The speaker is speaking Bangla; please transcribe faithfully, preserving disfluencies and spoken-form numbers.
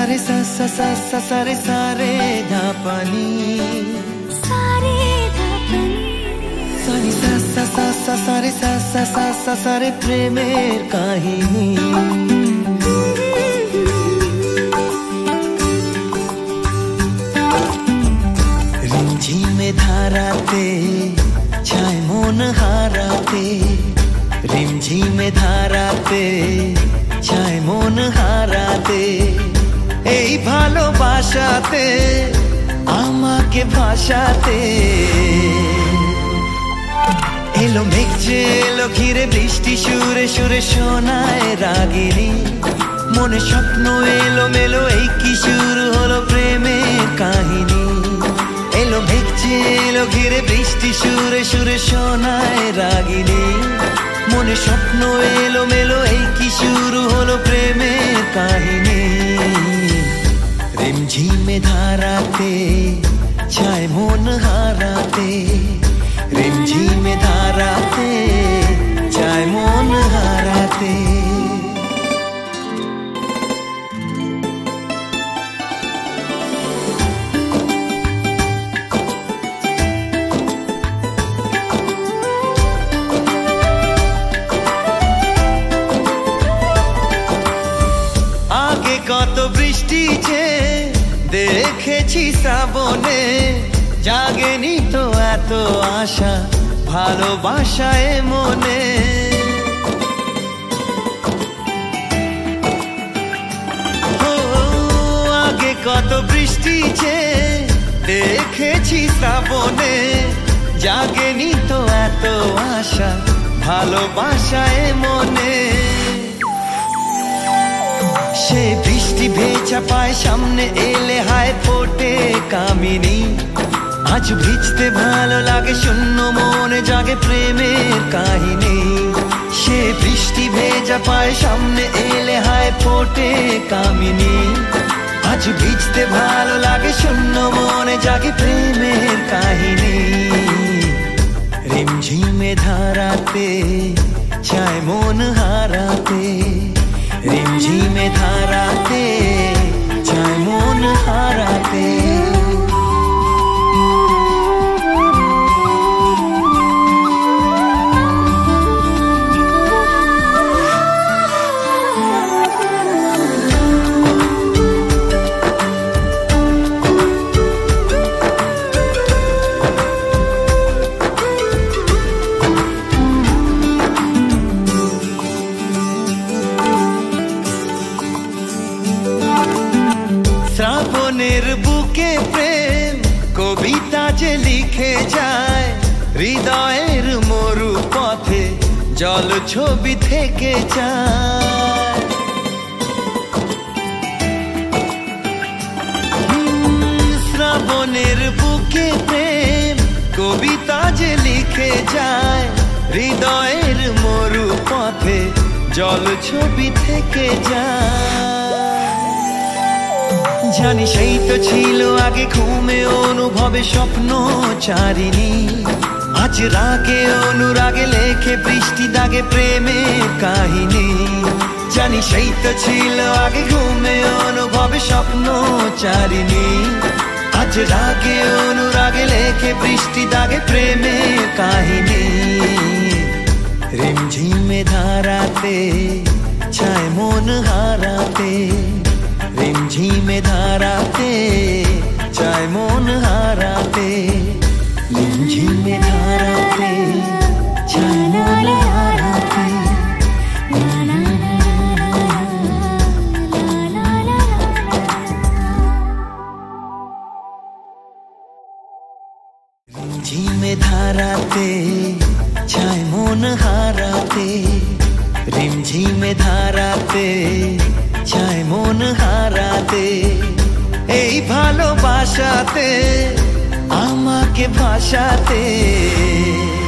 সারে সা সা সা সা সারে সারে ধাপানি সারে ধাপানি সারে সা সা সা সা সারে সা সা সা সা সারে প্রেমের কাহিনী রিমঝিমে ধারাতে ছায় মন হারাতে রিমঝিমে ধারাতে ছায় মন হারাতে এই ভালোবাসাতে আমাকে ভাসাতে এলো মেঘ যে এলো ঘিরে বৃষ্টি সুরে সুরে শোনায় রাগিনী মনে স্বপ্ন এলো মেলো এই কি শুরু হলো প্রেমের কাহিনী এলো মেঘ যে এলো ঘিরে বৃষ্টি সুরে সুরে শোনায় রাগিনী মনে স্বপ্ন এলো মেলো এই কি শুরু হলো প্রেমের কাহিনী রিমঝিমে ধারাতে ছায় মন হারাতে রিমঝিমে ধারাতে ছায় মন হারাতে কত বৃষ্টি যে দেখেছি শ্রাবণে জাগেনি তো এত আশা ভালোবাসায় মনে ও আগে কত বৃষ্টি যে দেখেছি শ্রাবণে জাগেনি তো এত আশা ভালোবাসায় মনে সে বৃষ্টি ভেজা পায় সামনে এলে হায় ফোটে কামিনী আজ ভিজতে ভালো লাগে শূন্য মনে জাগে প্রেমের কাহিনী সে বৃষ্টি ভেজা পায় সামনে এলে হায় ফোটে কামিনী আজ ভিজতে ভালো লাগে শূন্য মনে জাগে প্রেমের কাহিনী রিমঝিমে ধারাতে ছায় মন হারাতে রিমঝিমে ধারাতে ছায় মন হারাতে শ্রাবণের বুকে প্রেম কবিতা যে লিখে যায় হৃদয়ের মরু পথে জল ছবি থেকে যায় শ্রাবণের বুকে প্রেম কবিতা যে লিখে যায় হৃদয়ের মরু পথে জল ছবি থেকে যায় জানি সেই তো ছিল আগে ঘুমে অনুভবে স্বপ্ন চারিণী আজ রাগে অনুরাগে লেখে বৃষ্টি দাগে প্রেমের কাহিনী জানি সেই তো ছিল আগে ঘুমে অনুভবে স্বপ্ন চারিণী আজ রাগে অনুরাগে লেখে বৃষ্টি দাগে প্রেমের কাহিনী রিমঝিমে ধারাতে ছায় মন হারাতে রিমঝিমে ধারাতে ছায় মন হারাতে রিমঝিমে ধারাতে ছায় মন হারাতে রিমঝিমে ধারাতে ছায় মন হারাতে রিমঝিমে ধারাতে ছায় মন হারাতে এই ভালোবাসাতে আমাকে ভাসাতে